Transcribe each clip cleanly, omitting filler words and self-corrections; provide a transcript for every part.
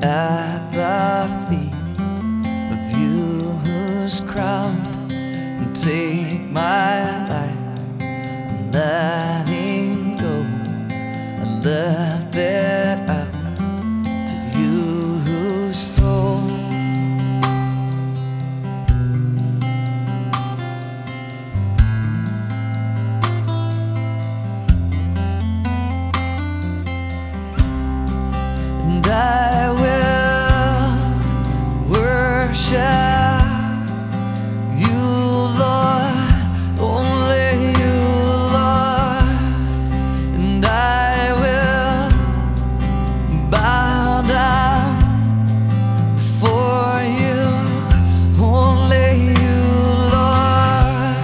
at the feet of you who's crowned, and take my life, I'm letting go. I left it out to you who's sold. And I will worship you, Lord, only you, Lord. And I will bow down before you, only you, Lord.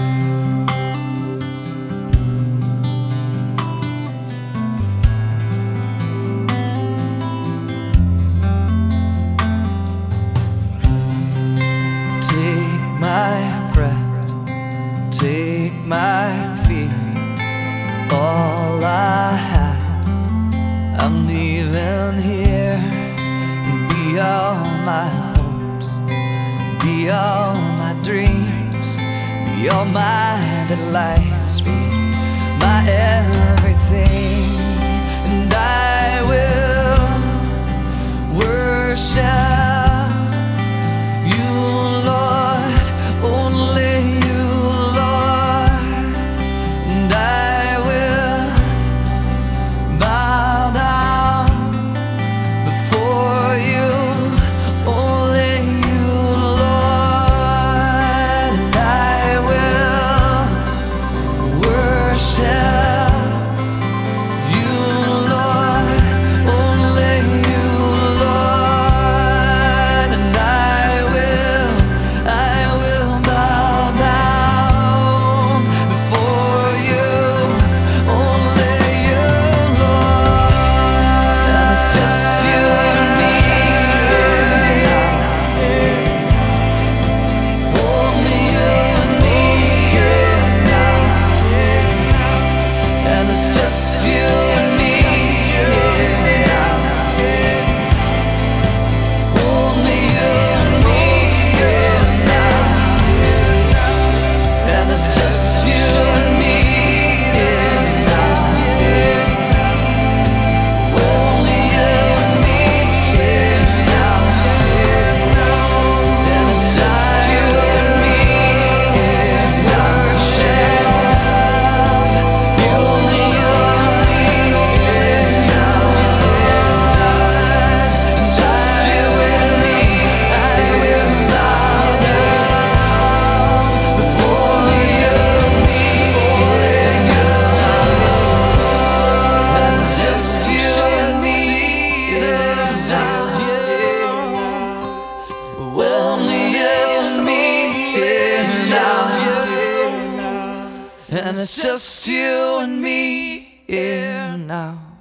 Take my breath, take my fear, all I have, I'm leaving here. Be all my hopes, be all my dreams, be all my delights, be my everything. And I will worship you, Lord, only you, Lord. And I will bow down before you, only you, Lord. And I will worship you, Lord, only you, Lord. And I will bow down before you, only you, Lord. And it's just you and me now, only you and me now. And it's just you and me now, only you and me now. And it's just you and me now, only you and me now. And it's just you and me worship, only you and me now. It's just you and me. I will bow down before you and me now. It's just you and me. There's just you, only you and me now. And it's just you and me here now.